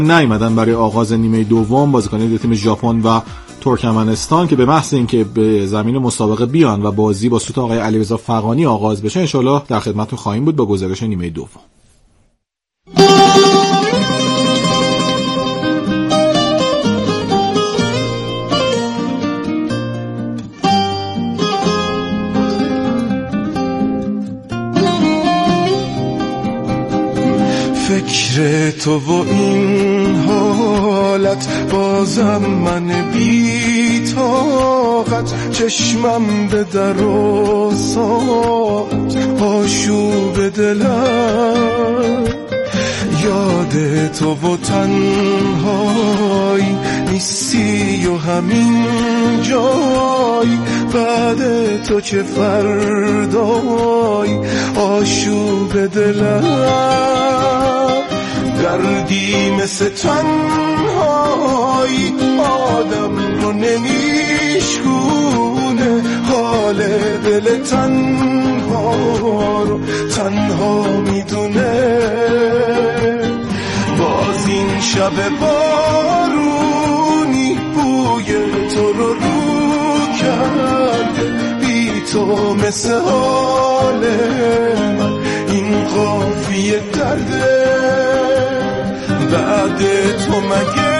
نیامدن برای آغاز نیمه دوم بازیکنان دو تیم ژاپن و ترکمنستان که به محض اینکه به زمین مسابقه بیان و بازی با سوت آقای علیرضا فغانی آغاز بشه انشالله در خدمتتون خواهیم بود با گزارش نیمه دوم. فکر تو و این حالت بازم من بی طاقت، چشمم به در و ساعت آشوب دلم، یاد تو و تنهایی نیستی و همین جایی، بعد تو چه فردایی آشوب دلم، دردی مثل تنهایی آدم رو نمیشکونه، حال دل تنها رو تنها میدونه، باز این شب بارونی بوی تو رو کرده، بی تو مثل حال من این قافیه درده، بعد تو مگه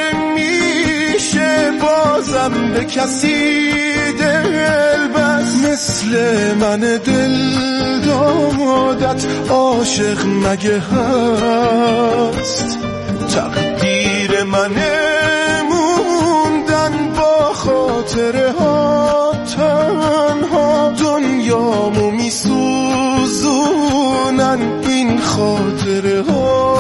میشه بازم به کسی دل بست، مثل من دل دادت عاشق مگه هست، تقدیر منه موندن با خاطره ها، تنها دنیامو میسوزونن این خاطره ها.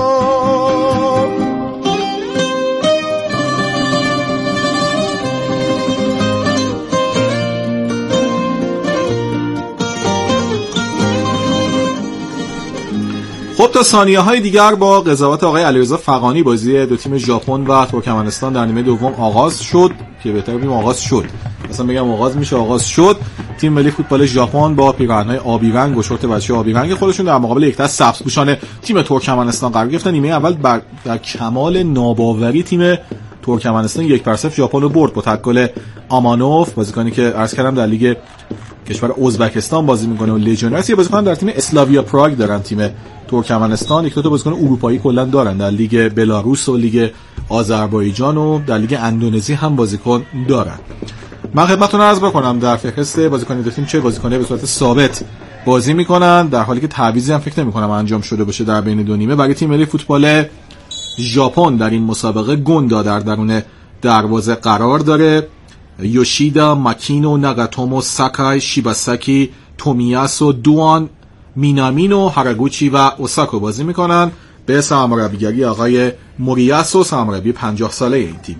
خب تا ثانیه‌های دیگر با قضاوت آقای علیرضا فغانی بازی دو تیم ژاپن و ترکمنستان در نیمه دوم آغاز شد، که بهتره بگیم آغاز شد، مثلا بگم آغاز میشه آغاز شد. تیم ملی فوتبال ژاپن با پیراهن‌های آبی رنگ و شورت بچه آبی رنگ خودشون در مقابل یک دست سبزپوشان تیم ترکمنستان قرار گرفتن. نیمه اول در کمال ناباوری تیم ترکمنستان 1-0 ژاپن رو برد با تکل آمانوف، بازیکنی که عرض کردم در لیگ کشور ازبکستان بازی میکنه و لژیونرز، یه بازیکن در تیم اسلاویا پراگ دارن تیم ترکمنستان، یک دو تا بازیکن اروپایی کلا دارن در لیگ بلاروس و لیگ آذربایجان و در لیگ اندونزی هم بازیکن دارن. من خدمتتون عرض بکنم در فهرست بازیکن دو تیم چه بازیکن‌ها به صورت ثابت بازی میکنن، در حالی که تعویضی هم فکر نمی‌کنم انجام شده باشه در بین دو نیمه. برای تیم ملی فوتبال ژاپن در این مسابقه گوندا در درون دروازه قرار داره، یوشیدا، ماکینو، ناگاتومو، ساکای، شیباساکی، تومیاسو، دوان، مینامینو، هاراگوچی و اوساکو بازی میکنن به سرمربیگری آقای موریاسو، سرمربی 50 ساله این تیم.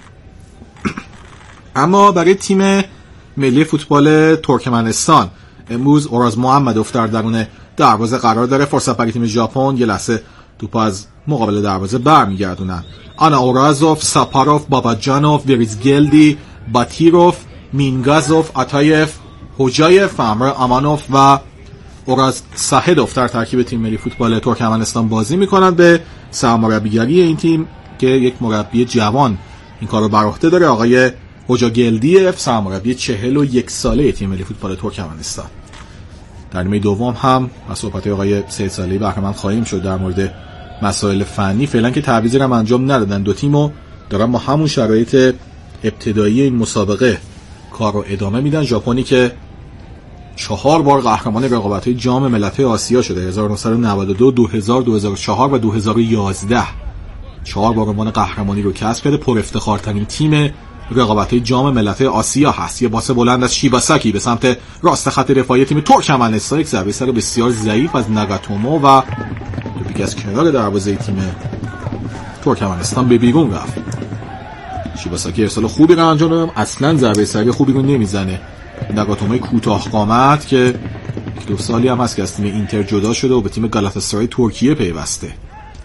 اما برای تیم ملی فوتبال ترکمنستان امروز اوراز محمدوف در درون دروازه قرار داره. فرصت برای تیم ژاپن، یه لحظه توپ از مقابل دروازه برمیگردونن. آنا اورازوف، ساپاروف، باباجانوف، وریزگلدی، باتیروف، مینگازوف، آتایف، هوجایف، امر آمانوف و اوراز ساهدوف در ترکیب تیم ملی فوتبال ترکمنستان بازی میکنند به سرمربیگری این تیم که یک مربی جوان این کارو بر عهده داره، آقای هوجاگلدیف، سرمربی 41 ساله تیم ملی فوتبال ترکمنستان. در نیمه دوم هم از صحبت آقای 3 ساله‌ای بهره‌مند خواهیم شد در مورد مسائل فنی. فعلا که تعویضی هم انجام ندادن، دو تیمو دارن با همون شرایط ابتدایی این مسابقه کار رو ادامه میدن. ژاپنی که 4 بار قهرمان رقابت‌های جام ملت‌های آسیا شده، 1992، 2000، 2004 و 2011. 4 بار عنوان قهرمانی رو کسب کرده. پر افتخارترین تیم رقابت‌های جام ملت‌های آسیا هست. یه پاس بلند از شیباساکی به سمت راست خط دفاعی تیم ترکمنستان، یک ضربه سر بسیار ضعیف از ناگاتومو و توپی از کنار دروازه تیم ترکمنستان به بیرون رفت. شیباساکی ارسال خوبی رو انجام داد، اصلا ضربه سری خوبی رو نمیزنه. ناگاتوموی کوتاه قامت که 2 سالی هم هست که از تیم اینتر جدا شده و به تیم گالاتاسرای ترکیه پیوسته.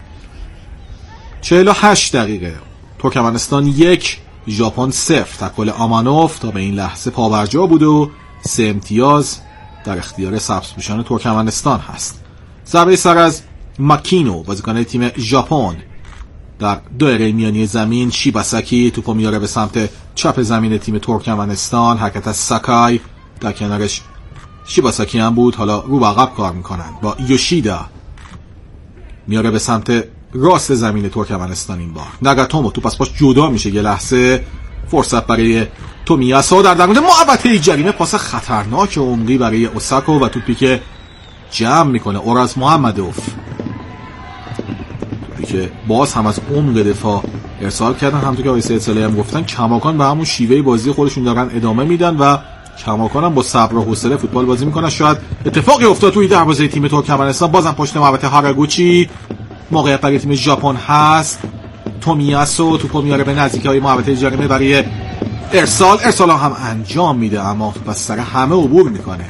48 دقیقه ترکمنستان 1، ژاپن 0. تکل آمانوف تا به این لحظه پابرجا بود و 3 امتیاز در اختیار سبزپوشان ترکمنستان هست. ضربه سر از ماکینو بازیکن تیم ژاپن در دایره میانی زمین. شیباساکی توپو میاره به سمت چپ زمین تیم ترکمنستان. حرکت از ساکای، در کنارش شیباساکی هم بود، حالا رو به عقب کار میکنن با یوشیدا. میاره به سمت راست زمین ترکمنستان. این بار ناگاتومو توپ از پاش جدا میشه. یه لحظه فرصت برای تومیاسو در درون محوطه جریمه. پاس خطرناک عمقی برای اوساکو و توپی که جمع میکنه اوراز محمدوف. توپی که باز هم از عمق دفاع ارسال کردن. همونطور که آقای سید صالحی هم گفتن کماکان به همون شیوه بازی خودشون دارن ادامه میدن و کماکان هم با صبر و حوصله فوتبال بازی میکنن. شاید اتفاقی افتاد توی دروازه تیم ترکمنستان. بازم پشت محوطه هاراگوچی. موقعیت برای تیم ژاپن هست. تومیاسو توپو میاره به نزدیکی محوطه جریمه برای ارسال هم انجام میده، اما بس سر همه عبور میکنه.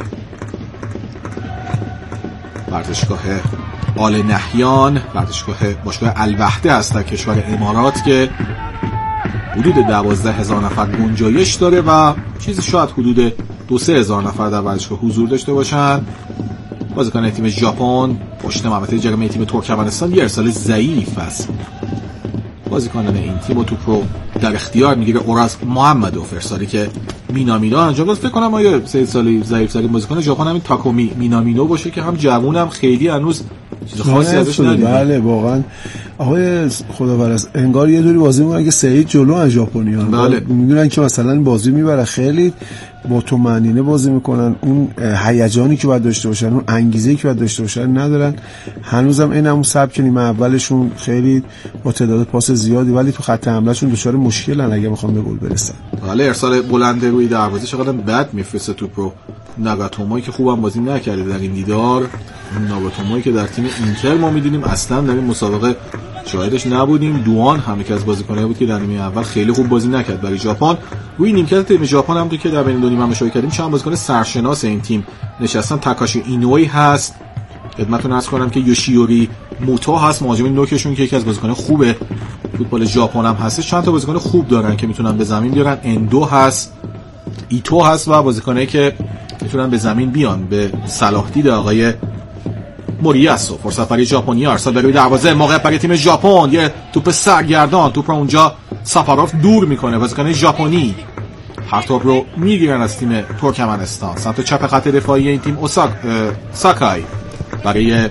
ورزشگاه آل نهیان، باشگاه الوحده هست در کشور امارات که حدود 12,000 نفر گنجایش داره و چیزی شاید حدود 2-3 هزار نفر در ورزشگاه حضور داشته باشن. بازیکن تیم ژاپن پشت محوطه جریمه تیم ترکمنستان یه ارسال ضعیف است. بازیکنان این تیم و توپ رو در اختیار میگیره اوراز محمدوف. ارسالی که مینامینو انجام داد. فکر کنم آیه 3 سالی ضعیف ترین بازیکن ژاپن همین تاکومی مینامینو باشه که هم جوون هم خیلی هنوز چیز خاصی ازش ندیدیم. بله واقعا آقای خداپرست انگار یه دوری بازی میکنن که سعید جلو از ژاپنیان. بله. میدونن که مثلا بازی میبره، خیلی با طمأنینه بازی میکنن. اون هیجانی که باید داشته باشن، اون انگیزه‌ای که باید داشته باشن ندارن. هنوزم این همون سبک نیمه اولشون خیلی با تعداد پاس زیادی، ولی تو خط حملهشون دچار مشکلن اگه بخوام به گل برسن. بله ارسال بلند روی دروازه چقدر بد میفرسته توپ رو. ناگاتومویی که خوبم بازی نکرده در این دیدار. ناگاتومویی که در تیم اینتر ما می‌دیدیم اصلا در این مسابقه شاهدش نبودیم. دوان هم یکی از بازیکنایی بود که در نیمه اول خیلی خوب بازی نکرد برای ژاپن. روی نیمکت تیم ژاپن هم که در بین دو نیمه اشاره کردیم چند بازیکن سرشناس این تیم نشستن. تاکاشی اینوی هست. خدمتتون عرض کنم که یوشیوری موتو هست، مهاجم نوکشون که یکی از بازیکن خوب فوتبال ژاپن هم هست. چند تا بازیکن خوب دارن که میتونن به زمین بیارن. اندو هست، ایتو هست و بازیکنایی که میتونن به زمین بیان. به صلاح دید آقای موریاسو. فرصت برای ژاپنیا، ارسال به روی دروازه، موقعیت برای تیم ژاپن. یه توپ سرگردان، توپ رو اونجا سافاروف دور میکنه. بازیکن ژاپنی هر توپ رو میگیرن از تیم ترکمنستان. سمت چپ خط دفاعی این تیم ساکای برای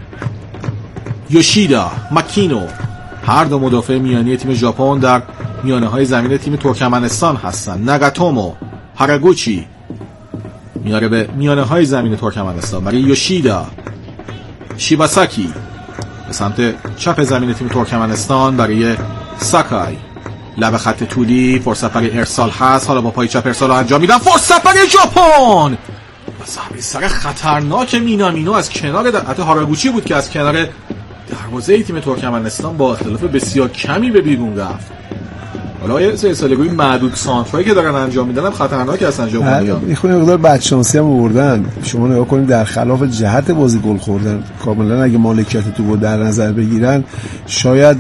یوشیدا، ماکینو. هر دو مدافع میانی تیم ژاپن در میانه های زمین تیم ترکمنستان هستن. ناگاتومو، هاراگوچی میاره به میانه های زمین ترکمنستان برای یوشیدا. شیباساکی به سمت چپ زمین تیم ترکمنستان برای ساکای. لب خط طولی، فرصت برای ارسال هست. حالا با پای چپ ارسال رو انجام میدن. فرصت برای ژاپن و ضربه سر خطرناک مینامینو از کنار حتی هاراگوچی بود که از کنار دروازه تیم ترکمنستان با اختلاف بسیار کمی به بیرون رفت. حالا یه سالگوی معدود سانترایی که دارن انجام میدن هم خطرناک هستن ژاپنی‌ها. میخوام مقدار بدشانسی هم آوردن. شما نگاه کنید در خلاف جهت بازی گل خوردن. کاملا اگه مالکیت توپو در نظر بگیرن شاید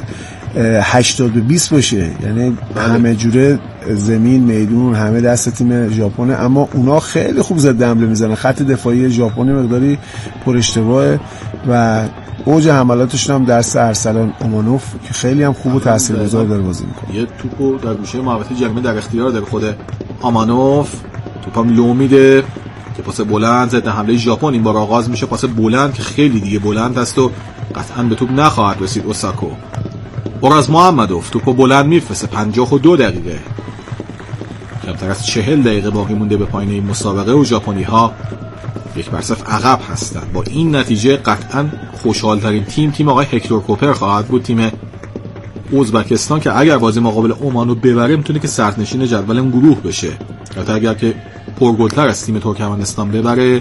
80-20 باشه، یعنی همه جوره زمین میدون همه دست تیم ژاپن، اما اونا خیلی خوب ضد حمله میزنن. خط دفاعی ژاپنی مقداری پر اشتباهه و اوج حملاتشون هم درس ارسلان اومانوف که خیلی هم خوب و تاثیرگذار داره بازی میکنه. یه توپو در گوشه محوطه جریمه در اختیار داره خود آمانوف. توپم لو میده که پاس بلند ضد حمله ژاپن این بار آغاز میشه. پاس بلند که خیلی دیگه بلند است و قطعا به توپ نخواهد رسید. اوساکو، اوراز محمدوف توپو بلند میفرسته. 52 دقیقه، کمتر از 40 دقیقه باقی مونده به پایان این مسابقه و ژاپنی‌ها 1-0 عقب هستند. با این نتیجه قطعا خوشحال‌ترین تیم آقای هکتور کوپر خواهد بود، تیم ازبکستان که اگر بازی مقابل عمان رو ببره میتونه که صدرنشین جدول اون گروه بشه. البته اگر که پرگل‌تر از تیم ترکمنستان ببره.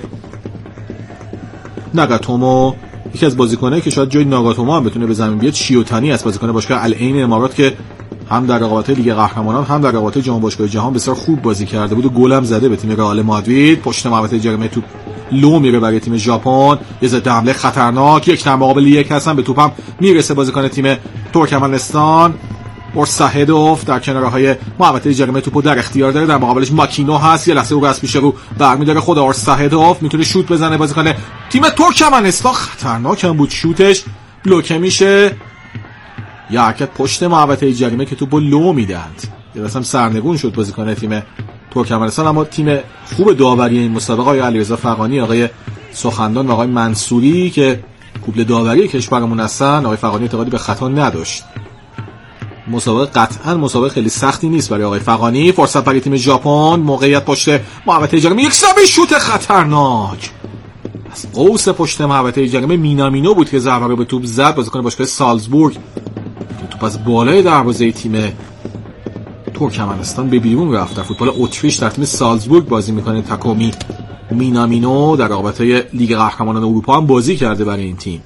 ناگاتومو یکی از بازیکنایی که شاید جای ناگاتومو هم بتونه به زمین بیاد شیوتانی است، بازیکن باشگاه العین امارات که هم در رقابت لیگ قهرمانان هم در رقابت جام باشگاه جهان بسیار خوب بازی کرده بود و گل هم زده به تیم رئال مادرید. پشت محوطه جریمه توپ لو میره برای تیم ژاپن. یه ضد حمله خطرناک، یک مقابل یک هستن، به توپم میرسه بازیکن تیم ترکمنستان اورساهدوف در کنارهای محوطه جریمه توپو در اختیار داره. در مقابلش ماکینو هست. یه لحظه او از پیش رو برمی‌داره خود اورساهدوف، میتونه شوت بزنه. بازیکن تیم ترکمنستان خطرناک هم بود، شوتش بلوکه میشه. یه حرکت پشت محوطه جریمه که توپو لو میداد. درستم سرنگون شد بازیکن تیم ترکمنستان. اما تیم خوب داوری این مسابقه آقای علیرضا فغانی، آقای سخندان و آقای منصوری که کوپل داوری کشورمون هستن، آقای فغانی اعتقادی به خطا نداشت. مسابقه قطعا مسابقه خیلی سختی نیست برای آقای فغانی. فرصت برای تیم ژاپن، موقعیت پشت محوطه جریمه، یک ضربه شوت خطرناک از قوس پشت محوطه جریمه. مینامینو بود که ضربه رو به توپ زد، بازیکن باشگاه سالزبورگ. توپ از بالای دروازه تیم ترکمنستان به بیرون رفت. در فوتبال اتریش در تیم سالزبورگ بازی میکنه تاکومی مینامینو. در رابطه لیگ قهرمانان اروپا هم بازی کرده برای این تیم.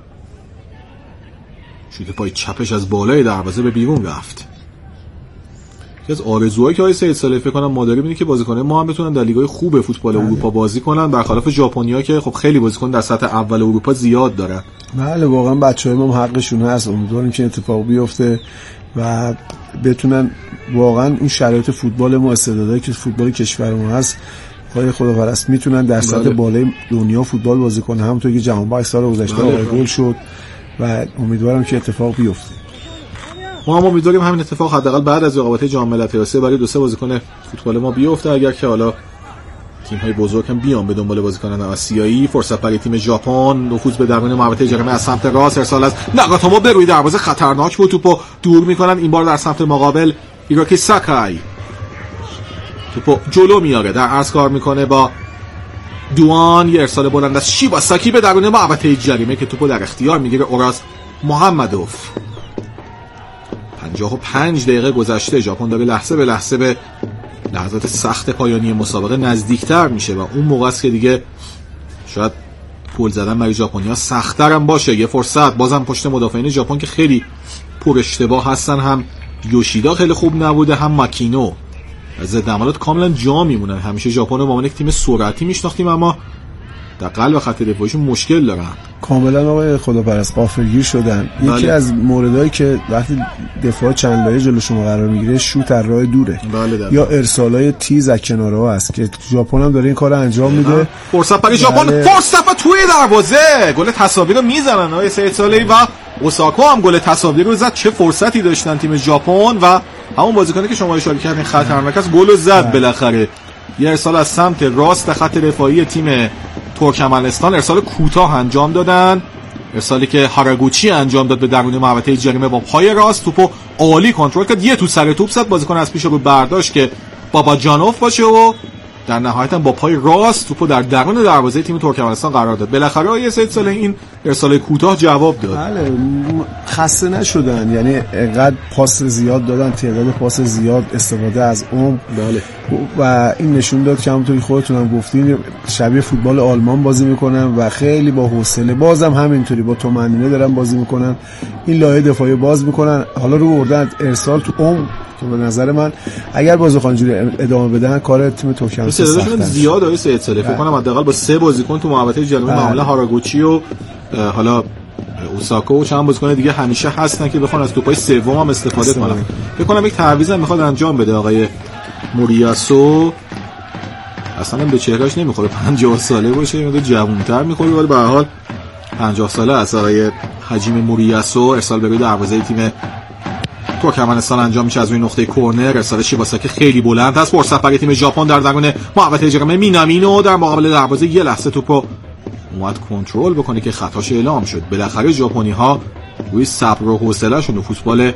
شوت پای چپش از بالای دروازه به بیرون رفت. یکی از آرزوهایی که آقای سید صالحی فکر کنم ما داریم اینه که بازیکنان ما هم بتونن در لیگ‌های خوب فوتبال اروپا بازی کنن، برخلاف ژاپنی‌ها که خب خیلی بازیکن در سطح اول اروپا زیاد دارن. بله واقعا بچه‌های ما حقشون هست. امیدواریم که اتفاق بیفته و بتونن واقعا این شرایط فوتبال ما، استعدادایی که فوتبال کشور ما هست، خدای خداپرست میتونن در سطح بالای دنیا فوتبال بازی کنن. همونطور که جهان بخش سال گذشته گل شد و امیدوارم که اتفاق بیفته. ما هم امیدواریم همین اتفاق حداقل بعد از رقابت جام ملت‌های آسیا برای 2-3 بازیکن فوتبال ما بیفته، اگر که حالا تیم‌های بزرگ هم بیان به دنبال بازیکنان آسیایی. فرصت برای تیم ژاپن، نفوذ به درون محوطه جریمه از سمت راست، ارسال از ناگاتومو به روی دروازه، خطرناک بود. توپو دور می‌کنن، این بار در سمت مقابل ایراکی ساکای توپو جلو میاره، در عرض کار میکنه با دوان. یه ارسال بلند از شیباساکی به درون محوطه جریمه که توپو در اختیار میگیره اوراز محمدوف. 55 دقیقه گذشته، ژاپن داره لحظه به لحظه به لحظات سخت پایانی مسابقه نزدیکتر میشه و اون موقع است که دیگه شاید گل زدن برای ژاپنی‌ها سخت‌تر هم باشه. یه فرصت بازم پشت مدافعین ژاپن که خیلی پر اشتباه هستن، هم یوشیدا خیلی خوب نبوده، هم ماکینو. ضد حملات کاملا جا میمونن. همیشه ژاپن رو به عنوان یک تیم سرعتی میشناختیم، اما در قلب خط دفاعیشون مشکل دارن. کاملا آقای خداپرست غافلگیر شدن. بله. یکی از موردایی که وقتی دفاع چند لایه جلو شما قرار میگیره، شوت از راه دوره. بله یا ارسالای تیز از کنارها است که ژاپن هم داره این کارو انجام میده. فرصت برای ژاپن، فرصت توی دروازه، گل تساوی رو میزنن آقای سید صالحی و اوساکا هم گل تساوی رو زد. چه فرصتی داشتن تیم ژاپن و همون بازیکنی که شما اشاره کردین خطرناک است، گل رو زد بالاخره. یه ارسال از سمت راست خط دفاعی تیم ترکمنستان، ارسال کوتاه انجام دادن، ارسالی که هاراگوچی انجام داد به درون محوطه جریمه با پای راست. توپو عالی کنترل کرد، یه تو سر توپ زد، بازیکن از پیش رو برداشت که بابا جانوف باشه و در نهایت هم با پای راست توپو در درون دروازه تیم ترکمنستان قرار داد. بالاخره آیه سید صالحی این ارسال کوتاه جواب داد. بله خسته نشدن، یعنی انقدر پاس زیاد دادن، تعداد پاس زیاد، استفاده از عمق. بله. و این نشون داد که همونطوری خودتون هم گفتین شبیه فوتبال آلمان بازی میکنن و خیلی با حوصله، بازم همینطوری با طمأنینه دارن بازی میکنن. این لایه دفاعی باز میکنن، حالا رو بردن ارسال تو عمق که به نظر من اگر بازیکن اینجوری ادامه بدن کار تیم ترکمنستان سخت زیاد آقای سید صالحی. فکر کنم حداقل با 3 بازیکن تو محوطه جریمه معمولا هاراگوچی و حالا اوساکا و چند بازیکن دیگه همیشه هستن که بخوان از توپای سوم هم استفاده کنن. فکر کنم یک تعویض هم میخواد انجام بده آقای موریاسو. اصلا به چهرهش نمیخوره 50 ساله باشه، یه مقدار جوان‌تر میخوره، ولی به هر حال 50 ساله است آقای حجیم موریاسو. ارسال به روی دروازه تیم ترکمنستان انجام میشه از روی نقطه کرنر، ارسال شیباساکی خیلی بلند است. فرصت برای تیم ژاپن در درون محوطه جریمه، مینامینو در مقابل دروازه یه لحظه توپو اومد کنترل بکنه که خطاش اعلام شد. بالاخره ژاپنی‌ها روی صبر و حوصله‌شون و فوتبال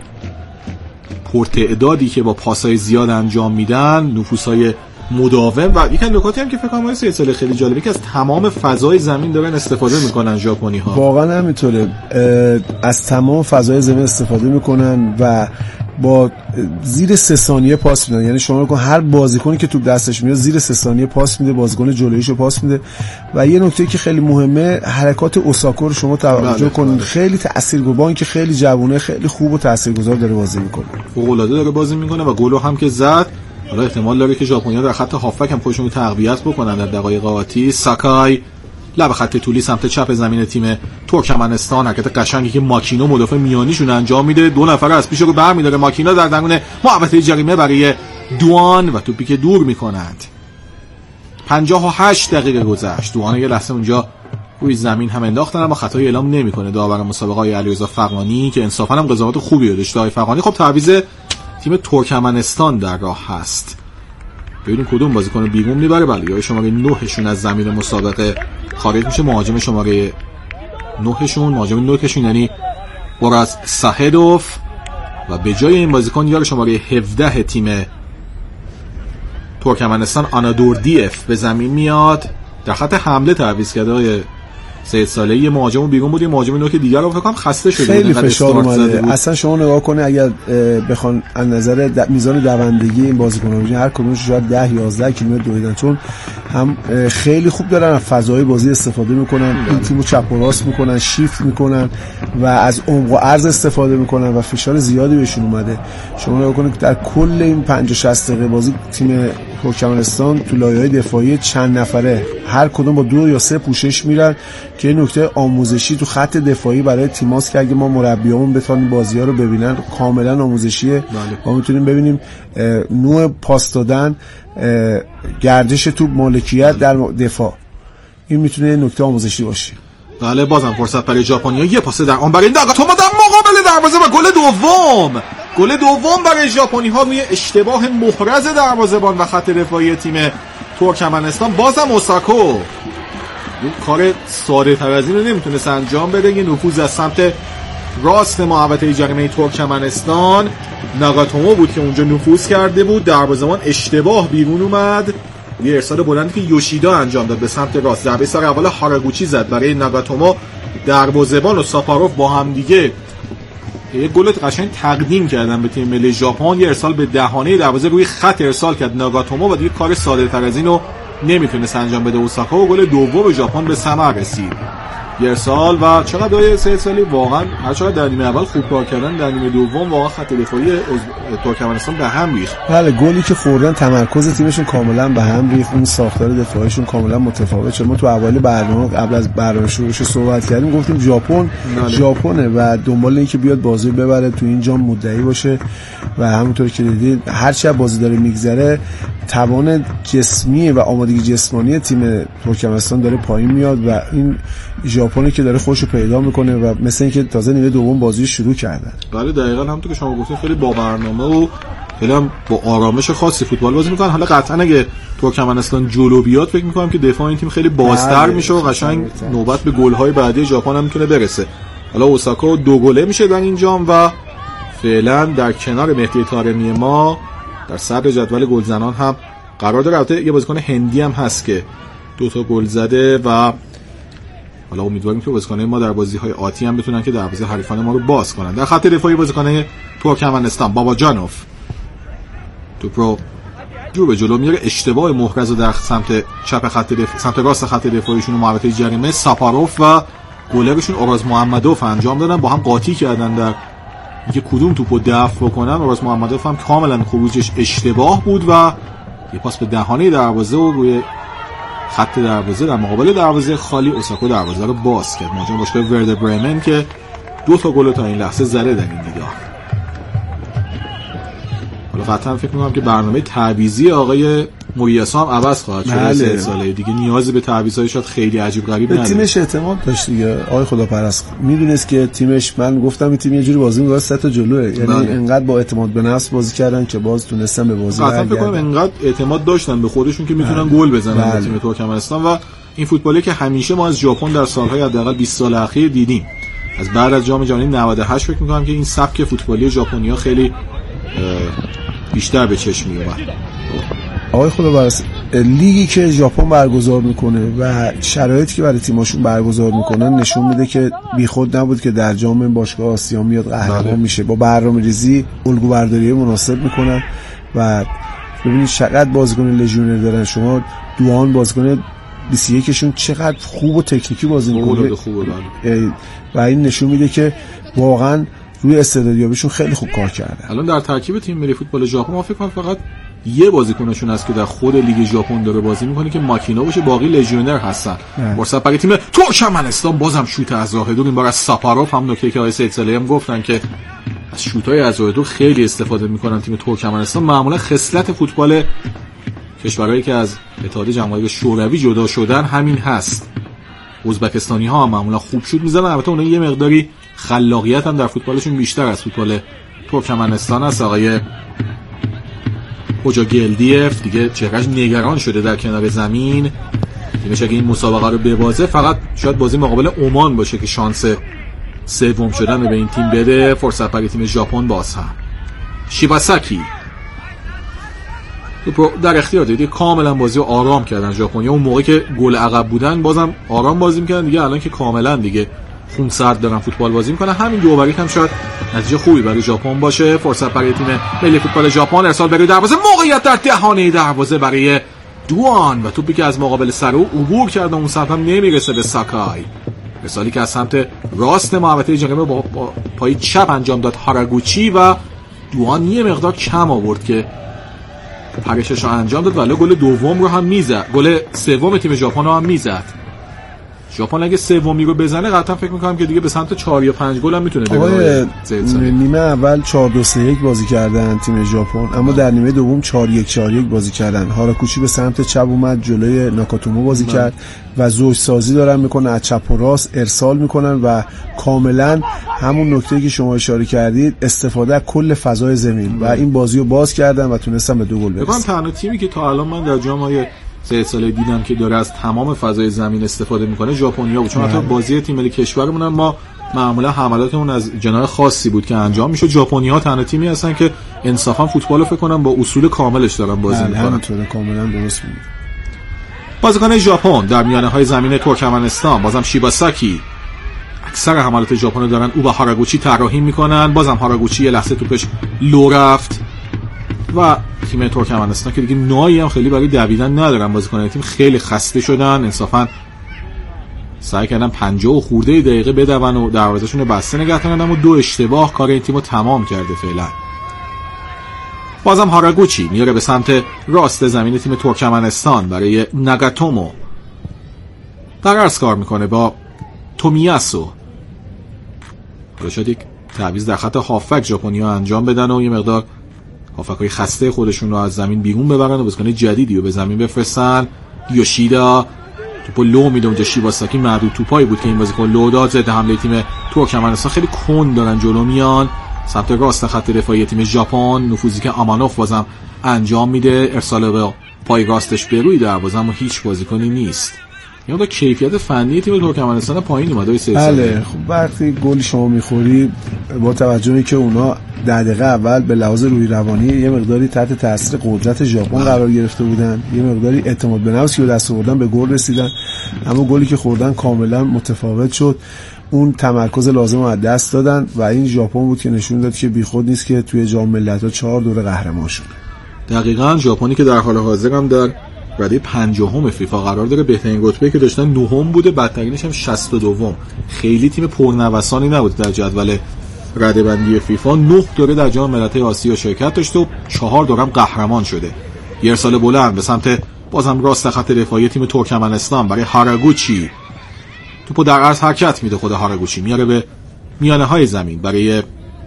پرتعدادی که با پاسای زیاد انجام میدن، نفوذهای مداوم و یک نکاتی هم که فکر کنم سید صالحی خیلی جالبه که از تمام فضای زمین دارن استفاده میکنن ژاپنی‌ها. واقعا همینطوره، از تمام فضای زمین استفاده میکنن و با زیر 3 ثانیه پاس میدن. یعنی شما کن هر بازیکنی که توپ دستش میاد زیر 3 ثانیه پاس میده، بازیکن جلویشو پاس میده. و یه نکته که خیلی مهمه، حرکات اوساکا رو شما توجه کنید، خیلی تاثیرگذار، با اینکه خیلی جوونه، خیلی خوب و تاثیرگذار داره بازی میکنه، فوق العاده داره بازی میکنه و گل هم که زد. حالا احتمال داره که ژاپنی‌ها در خط هافبک هم خودشون رو تقویت بکنن در دقایق آتی. ساکای لب خط طولی سمت چپ زمین تیم ترکمنستان، حرکت قشنگی که ماکینو مدافع میانیشون انجام میده، 2 نفر از پیش رو برمی‌داره. ماکینو در درون محوطه جریمه برای دوان و توپی که دور میکنند. 58 دقیقه گذشت. دوان یه لحظه اونجا روی زمین هم انداختن اما خطایی اعلام نمیکنه داور مسابقه های علیرضا فغانی که انصافا هم قضاوت خوبی داشت. آقای فغانی خب تعویض تیم ترکمنستان در راه هست. ببینیم کدوم بازیکن بیرون میبره. بله یا شماره 9شون از زمین مسابقه خارج میشه. مهاجم شماره 9شون، مهاجم 9شون یعنی اوراز ساهدوف و به جای این بازیکن یار شماره 17 تیم ترکمنستان آنادوردیف به زمین میاد. در خط حمله تعویض کرده آقای سید صالحی. یه مهاجم بیرون بود، یه مهاجم نوک دیگر رو فکر کنم خسته شده، خیلی فشار اومده. اصلا شما نگاه کنه اگر بخوان از نظر میزان دوندگی این بازیکن‌ها ببینید هر کدومش شاید 10-11 کیلومتر دویدن، چون هم خیلی خوب دارن از فضای بازی استفاده میکنن، این تیمو چپ و راست میکنن، شیفت میکنن و از عمق و عرض استفاده میکنن و فشار زیادی بهشون اومده. شما نگاه کنید در کل این 50-60 دقیقه بازی تیم ترکمنستان تو لایه‌های دفاعی چند نفره هر کدوم با 2 یا 3 پوشش میرن که نکته آموزشی تو خط دفاعی برای تیماست که اگه ما مربیامون بتونن بازی‌ها رو ببینن کاملا آموزشیه. ما میتونیم ببینیم نوع پاس دادن، گردش توپ، مالکیت در دفاع، این میتونه نکته آموزشی باشه. بله بازم فرصت برای ژاپنیا، یه پاس در آن برای ناگاتوما در مقابل دروازه و گل دوم برای ژاپنی‌ها روی اشتباه محرز دروازه‌بان و خط دفاعی تیم ترکمنستان. بازم اوساکو یه کار ساده تر از این رو نمیتونست انجام بده. یه نفوذ از سمت راست محوطه جریمه ترکمنستان، ناگاتوما بود که اونجا نفوذ کرده بود، دروازه‌بان اشتباه بیرون اومد. یه ارسال بلندی که یوشیدا انجام داد به سمت راست، ضربه سر اول هاراگوچی زد برای ناگاتوما. دروازه‌بان و ساپاروف با هم دیگه یه گل قشنگ تقدیم کردن به تیم ملی ژاپن. یه ارسال به دهانه دروازه روی خط ارسال کرد ناگاتوما و دیگه کار ساده تر از اینو نمیتونست انجام بده اوساکا و گل دوم ژاپن به ثمر رسید. یه ارسال و چقدر دوی سه سالی واقعا هر چقدر در نیمه اول خوب کار کردن، در نیمه دوم واقعا خط دفاعی ترکمنستان به هم ریخت. بله گلی که خوردن تمرکز تیمشون کاملا به هم ریخت، اون ساختار دفاعیشون کاملا متفاوت شد. ما تو اوایل برنامه قبل از برنامه شروعش صحبت کردیم، گفتیم ژاپنه و دنبال اینه که بیاد بازی ببره، تو این جام مدعی باشه و همونطور که دیدید هر چه بازی داره میگذره توان جسمی و آمادگی جسمانی تیم ترکمنستان داره پایین میاد و این ژاپنی که داره خودشو پیدا میکنه و مثل اینکه تازه نیمه دوم بازی شروع کردن. بله دقیقاً همونطور که شما گفتید خیلی با برنامه و خیلی هم با آرامش خاصی فوتبال بازی میکنن. حالا قطعا اگه ترکمنستان جلو بیاد فکر میکنم که دفاع این تیم خیلی بازتر میشه و قشنگ نوبت به گل‌های بعدی ژاپن هم میتونه برسه. حالا اوساکا 2 گله میشه در این جام و فعلا در کنار مهدی طارمی ما در صدر جدول گلزنان هم قرار داره. البته یه بازیکن هندی هم هست که 2 تا گل زده و حالا امیدواریم که بازیکنان ما در بازی‌های آتی هم بتونن که دروازه حریفان ما رو باز کنن. در خط دفاعی بازیکن ترکمنستان باباجانوف توپ رو به جلو میاره، اشتباه محرز رو در سمت چپ خط سمت راست خط دفاعیشون و محوطه جریمه ساپاروف و گلرشون اوراز محمدوف انجام دادن، با هم قاطی کردن در اینکه کدوم توپو دفع بکنن. اوراز محمدوف هم کاملا خروجش اشتباه بود و یه پاس به دهانه دروازه و روی خط دروازه در مقابل دروازه خالی اوساکا دروازه رو باز کرد. مهاجم باشگاه ورده برمن که 2 تا گل تا این لحظه زده در این دیدار. حالا قطعا فکر می‌کنم که برنامه تعویضی آقای موریاسا هم عوض خواهد شد. 3 ساله دیگه نیازی به تعویضای شاید خیلی عجیب غریب نداره. تیمش اعتماد داشت دیگه آقای خداپرست، میدونست که تیمش، من گفتم این تیم یه جوری بازی می‌کنه 3 تا جلوه، یعنی انقدر با اعتماد به نفس بازی کردن که باز تونستن به بازی برگردن. قطعا فکر کنم انقدر اعتماد داشتن به خودشون که میتونن گل بزنن به تیم ترکمنستان و این فوتبالی که همیشه ما از ژاپن در سال‌های حداقل 20 سال اخیر دیدیم. از بعد از جام جهانی 98 فکر می‌کنم که این سبک فوتبالی ژاپنی‌ها خیلی بیشتر به چشم میومد. آقای خداپرست، لیگی که ژاپن برگزار میکنه و شرایطی که برای تیماشون برگزار میکنن نشون میده که بیخود نبود که در جام باشگاه آسیا میاد قهرمان میشه. با برنامه‌ریزی الگو برداری مناسب میکنن و ببینید چقدر بازیکن لژیونر دارن. شما دوان بازیکن 21شون چقدر خوب و تکنیکی بازی میکنه و این نشون میده که واقعا روی استعدادیابیشون خیلی خوب کار کردن. الان در ترکیب تیم ملی فوتبال ژاپن ما فکر کنم فقط یه بازیکنشون هست که در خود لیگ ژاپن داره بازی میکنه که ماکینا باشه، باقی لژیونر هستن. فرصت برای تیم ترکمنستان، بازم شوت از راه دور، این بار از ساپاروف. هم نکته که آقای سید صالحی هم گفتن که از شوت‌های از راه دور خیلی استفاده میکنن تیم ترکمنستان. معمولا خصلت فوتبال کشورهایی که از اتحاد جماهیر شوروی جدا شدن همین هست ازبکستانی ها هم معمولا خوب شوت میزنن. البته اونها یه مقداری خلاقیت هم در فوتبالشون بیشتر از فوتبال ترکمنستان است. آقای اوجاگلدیف دیگه چهرهش نگران شده در کنار زمین. تیمش اگه این مسابقه رو ببازه فقط شاید بازی مقابل عمان باشه که شانس سوم شدن به این تیم بده. فرصت برای تیم ژاپن باز هم. شیباساکی در اختیار دیگه کاملا بازی رو آرام کردن ژاپنیا. اون موقع که گل عقب بودن بازم آرام بازی می‌کردن دیگه. الان که کاملا دیگه خونسرد دارن فوتبال بازی می‌کنن. همین دوباره هم شاید نتیجه خوبی برای ژاپن باشه. فرصت برای تیم ملی فوتبال ژاپن. ارسال برای دروازه، موقعیت در دهانه دروازه برای دوان و توپی که از مقابل سر او عبور کرده اون سمت هم نمیرسه به ساکای. ارسالی که از سمت راست محوطه جریمه با پای چپ انجام داد هاراگوچی و دوان یه مقدار کم آورد که پرشش رو انجام داد ولی گل دوم رو هم میزد. گل سوم تیم ژاپن رو هم میزد. ژاپن اگه سومی رو بزنه قطعا فکر می‌کنم که دیگه به سمت 4 یا 5 گل هم میتونه بره. نیمه اول 4-2-3-1 بازی کردن تیم ژاپن، اما در نیمه دوم 4-1-4-1 بازی کردن. هاراگوچی به سمت چپ اومد، جلوی ناکاتومو بازی کرد و زوج سازی دارن میکنن، از چپ و راست ارسال میکنن و کاملا همون نکته‌ای که شما اشاره کردید، استفاده از کل فضای زمین و این بازی رو باز کردن و تونستن به 2 گل برسن. تنها تیمی که تا الان من در جام‌های 3 ساله دیدم که داره از تمام فضای زمین استفاده میکنه ژاپنیا بود. چون حتی بازی تیم ملی کشورمون ما معمولا حملاتمون از جناح خاصی بود که انجام میشد. ژاپنی‌ها تنها تیمی هستن که انصافا فوتبالو فکر کنم با اصول کاملش دارن بازی میکنن. همینطوره، کاملا درست میگید. بازیکن ژاپن در میانه‌های زمین ترکمنستان، بازم شیباساکی اکثر حملات ژاپن رو دارن او با هاراگوچی طراحی میکنن. بازم هاراگوچی یه لحظه توپش لو رفت و تیم ترکمنستان که دیگه نایی هم خیلی برای دویدن ندارن. بازیکنان تیم خیلی خسته شدن، انصافا سعی کردن 50 و خورده دقیقه بدون و دروازه‌شون رو بسته نگه دارن، اما 2 اشتباه کار این تیمو تمام کرده فعلا. بازم هاراگوچی میاره به سمت راست زمین تیم ترکمنستان برای ناگاتومو. درست کار میکنه با تومیاسو. حالا شاید یک تعویض در خط هافک ژاپنی‌ها انجام بدن و یه مقدار هافک‌های خسته خودشون رو از زمین بیرون ببرن و بازیکن جدیدی رو به زمین بفرستن. یوشیدا توپو لو میده اونجا. شیباساکی معدود توپایی بود که این بازیکن لو داد. ضد حمله تیم ترکمنستان خیلی کند دارن جلو میان سمت راست خط دفاعی تیم ژاپن. نفوذی که آمانوف بازم انجام میده، ارسال به پای راستش به روی دروازه، اما هیچ بازیکنی نیست. یعنی کیفیت فنی تیم ترکمنستان پایین اومده. بله، خب وقتی گل شما میخوری با توجهی که اونا در دقیقه اول به لحاظ روی روانی یه مقداری تحت تاثیر قدرت ژاپن قرار گرفته بودن، یه مقداری اعتماد به نفس که دست آوردن به گل رسیدن، اما گلی که خوردن کاملا متفاوت شد. اون تمرکز لازم رو از دست دادن و این ژاپن بود که نشون داد که بیخود نیست که توی جام ملت‌ها 4 دوره قهرمان شده. دقیقاً ژاپنی که در حال حاضر هم در رده 50 فیفا قرار داره، بهترین رتبه که داشتن 9 بوده، بدترینش هم 62. خیلی تیم پرنوسانی نبود در جدول رده بندی فیفا. 9 دوره در جام ملت‌های آسیا شرکت داشته و 4 دوره هم قهرمان شده. یه ارسال بلند به سمت بازم راست خط دفاعی تیم ترکمنستان برای هاراگوچی. توپو در عرض حرکت میده خود هاراگوچی، میاره به میانه‌های زمین برای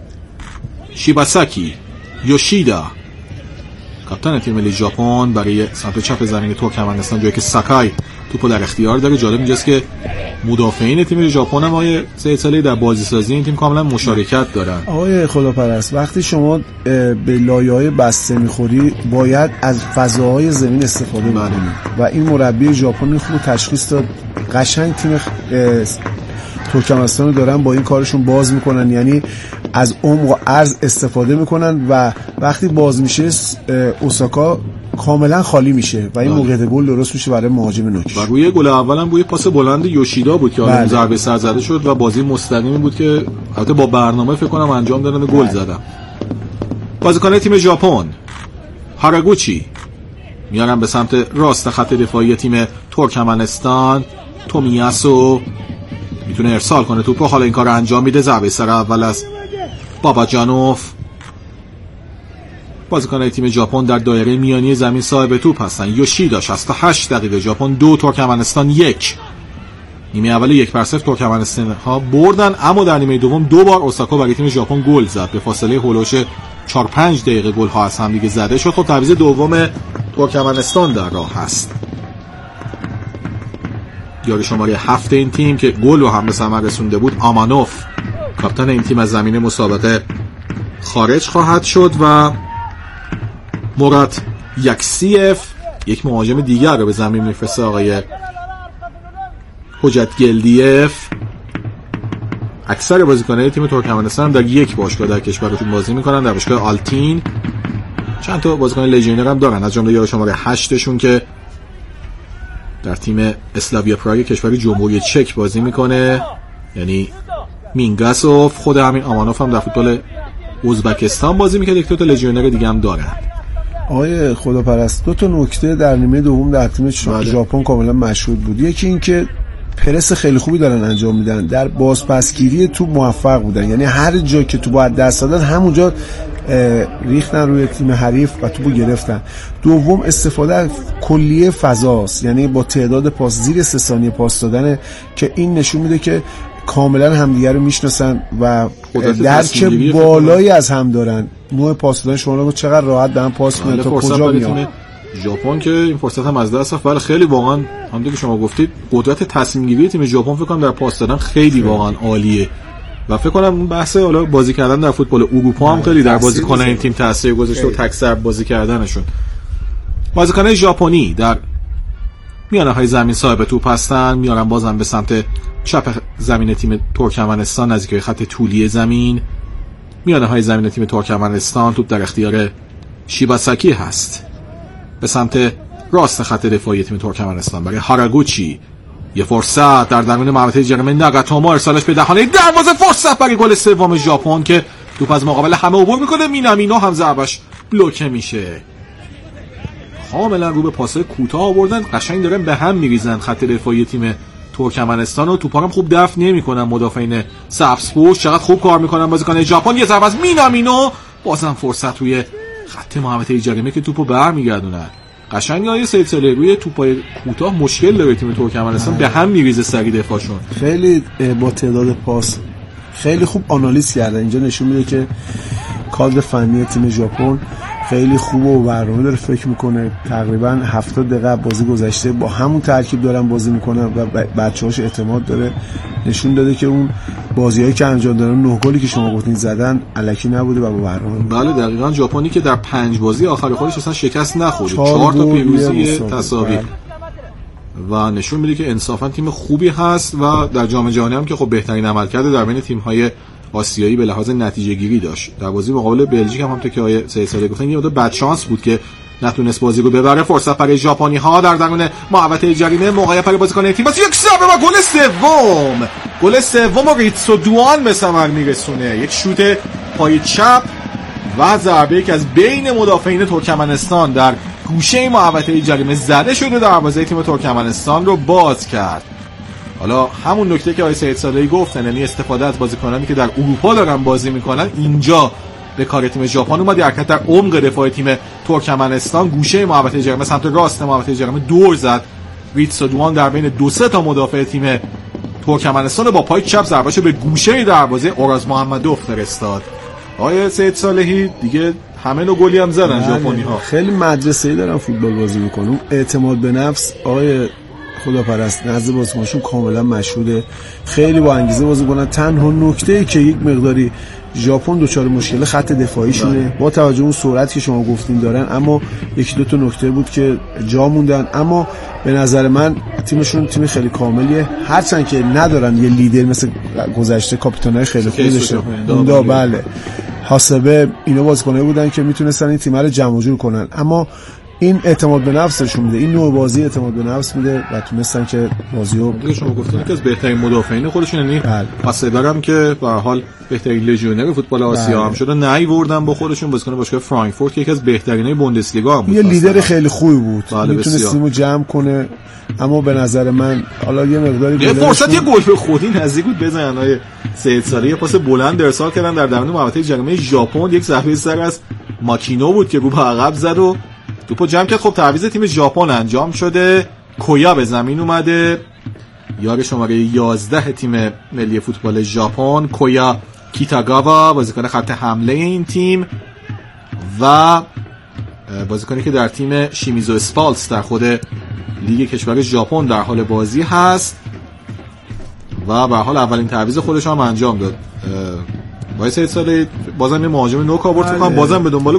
شیباساکی. یوشیدا کاپیتان تیم ملی ژاپن برای سمت چپ زمین ترکمنستان، جایی که ساکای توپو در اختیار داره. جالب اینجاست که مدافعین تیم ژاپن هم آقای سه ساله در بازی سازی این تیم کاملا مشارکت دارن. آقای خداپرست، وقتی شما به لایه‌های بسته می‌خوری باید از فضاهای زمین استفاده کنی و این مربی ژاپن خوب تشخیص داد. قشنگ تیم ترکمنستان رو دارن با این کارشون باز میکنن، یعنی از عمق و عرض استفاده میکنن و وقتی باز میشه اوساکا کاملا خالی میشه و این موقعیت گل درست میشه برای مهاجم نوک. و روی گل اول هم روی پاس بلند یوشیدا بود که اون ضربه سر زده شد و بازی مستقیمی بود که البته با برنامه فکر کنم انجام دادن و گل زدن. بازیکن تیم ژاپن هاراگوچی میارن به سمت راست خط دفاعی تیم ترکمنستان. تومیاسو میتونه ارسال کنه توپو، حالا این کار رو انجام میده. ضربه سر اول از باباجانوف. بازیکنان تیم ژاپن در دایره میانی زمین صاحب توپ هستن. یوشیدا 68 دقیقه ژاپن 2 ترکمنستان 1. نیمه اول 1-0 ترکمنستان ها بردن، اما در نیمه دوم 2 بار اوساکا برای تیم ژاپن گل زد. به فاصله هولوش 4-5 دقیقه گل ها از هم دیگه زده شد. خب تعویض دوم ترکمنستان در راه هست. یاری شماره 7 این تیم که گل رو هم به ثمر رسونده بود، آمانوف، کاپیتان این تیم از زمین مسابقه خارج خواهد شد و مراد یکسیف یک مهاجم دیگر رو به زمین میفرسته، آقای حجت گلدیف. اکثر بازیکنان تیم ترکمنستان در یک باشگاه در کشورشون بازی میکنن، در باشگاه آلتین. چند تا بازیکن لژیونر هم دارن، از جمله یار شماره 8 شون که در تیم اسلاویا پراگ کشور جمهوری چک بازی میکنه، یعنی مینگاسوف. خود همین آمانوف هم در فوتبال ازبکستان بازی میکنه. یک تا لژیونر دیگه هم دارن. آقای خداپرست، دو تا نکته در نیمه دوم در تیم ژاپن کاملا مشهود بود. یکی این که پرس خیلی خوبی دارن انجام میدن، در بازپسگیری توپ موفق بودن، یعنی هر جا که توپ از دست دادن همونجا ریختن روی تیم حریف و توپو گرفتن. دوم استفاده از کلیه فضاست، یعنی با تعداد پاس زیر 3 ثانیه پاس دادن که این نشون میده که کاملا همدیگه رو میشناسن و درک بالایی از هم دارن. نوع پاس دادن شما رو چقدر راحت به هم پاس میده تا کجا میاد. ژاپن که این فرصت هم از دست رفت، ولی خیلی واقعا همونطور که شما گفتید قدرت تصمیم گیری تیم ژاپن فکر کنم در پاس دادن خیلی واقعا عالیه و فکر کنم اون بحث حالا بازی کردن در فوتبال اروپا هم خیلی در بازیکنان این تیم تاثیر گذاشته و تکثر بازی کردنشون. بازیکنان ژاپنی در میانه‌های زمین صاحب توپ هستن، میارن بازم به سمت چپ زمین تیم ترکمنستان نزدیک خط طولی زمین. میانه‌های زمین تیم ترکمنستان توپ در اختیار شیباساکی هست. به سمت راست خط دفاعی تیم ترکمنستان برای هاراگوچی، یه فرصت در درون محوطه جریمه، ناگاتوما ارسالش به دهانه دروازه، فرصت برای گل سوم ژاپن که توپ از مقابل همه عبور میکنه. مینامینو هم ضربش بلوکه میشه. کاملا رو به پاسای کوتاه آوردن، قشنگ دارن به هم میریزن خط دفاعی تیم ترکمنستان و توپا هم خوب دفع نمیکنن مدافعین سبزپوش. چقدر خوب کار میکنن بازیکن ژاپن. یه ضربه از مینامینو، بازم فرصت روی خط محوطه جریمه که توپو برمیگردونن. قشنگ آیه سید ساله روی توپای کوتاه مشکل داره تیم ترکمنستان، به هم میریزه سری دفاعشون. خیلی با تعداد پاس خیلی خوب آنالیز کردن. اینجا نشون میده که کادر فنی تیم ژاپن خیلی خوب و برنامه داره فکر میکنه. تقریبا 70 دقیقه بازی گذشته با همون ترکیب دارن بازی میکنن و بچه‌هاش اعتماد داره. نشون داده که اون بازیایی که انجام دادن، 9 گلی که شما گفتین زدن، الکی نبوده و با برنامه. بله دقیقاً. ژاپنی که در 5 بازی آخر خودش اصلا شکست نخورد، 4 تا پیروزی تساوی و نشون میده که انصافا تیم خوبی هست و در جام جهانی هم که خب بهترین عملکرد در بین تیم‌های آسیایی به لحاظ نتیجه گیری داشت. در بازی مقابل بلژیک هم همونطور که آیه سید ساله گفتن یه مقدار بد شانس بود که نتونست بازی رو ببره. فرصت برای ژاپنی ها در درون محوطه جریمه، موقعیت برای بازیکن تیم، یک ضربه و گل سوم و ریتسو دوان به ثمر میرسونه. یک شوت پای چپ و ضربه که از بین مدافعین ترکمنستان در گوشه محوطه جریمه زده شده، دروازه تیم ترکمنستان رو باز کرد. حالا همون نکته که آقای سید صالحی گفتن، یعنی استفاده از بازیکنانی که در اروپا دارن بازی میکنن، اینجا به کار تیم ژاپن اومد. حرکت در عمق دفاع تیم ترکمنستان، گوشه محوطه جریمه سمت راست محوطه جریمه دور زد. ریتسو دوان در بین 2-3 تا مدافع تیم ترکمنستان با پای چپ ضربهشو به گوشه دروازه اوراز محمدوف فرستاد. آقای سید صالحی دیگه همه نوع گلی هم زدن ژاپنی‌ها. خیلی مدرسه‌ای دارن فوتبال بازی میکنن. اعتماد به نفس آقای خداپرست نزد بازیکنشون کاملا مشهوده. خیلی با انگیزه بازی کنن. تنها نکته‌ای که یک مقداری ژاپن دچار مشکل خط دفاعیشونه با توجه اون سرعتی که شما گفتین دارن، اما یکی دو تا نکته بود که جا موندن. اما به نظر من تیمشون تیم خیلی کاملیه، هرچند که ندارن یه لیدر مثل گذشته کاپیتانای خیلی خوبی داشتن. بله حاسبه اینا بازیکنایی بودن که میتونستن این تیم رو جمع جور کنن، اما این اعتماد به نفسشون میده، این نوع بازی اعتماد به نفس میده و تونستن که بازیو دیگه شما گفتین که از بهترین مدافعین خودشون، یعنی حاسبه هم که به هر حال بهترین لژیونر فوتبال آسیا هم شده، نیوردن با خودشون بازیکن باشگاه فرانکفورت که یکی از بهترینای بوندسلیگا هم بود. یه لیدر خیلی خوبی بود، میتونست تیمو جمع کنه، اما به نظر من حالا یه مقداری یه فرصت یه گل به خودی نزدیک بود بزنن. های سید سالی یه پاس بلند ارسال کردن در درون محوطه جریمه ژاپن، یک ضربه سر از ماکینو بود که رو به عقب زد و توپو جمع کرد. خب تعویض تیم ژاپن انجام شده، کویا به زمین اومده، یار شماره 11 تیم ملی فوتبال ژاپن، کویا کیتاگاوا، بازیکن خط حمله این تیم و بازیکنی که در تیم شیمیزو اسپالس در خود لیگ کشور ژاپن در حال بازی هست و به حال اولین تعویض خودش هم انجام داد. وایس سال بازم یه مهاجم نوک آورد، بازم به دنبال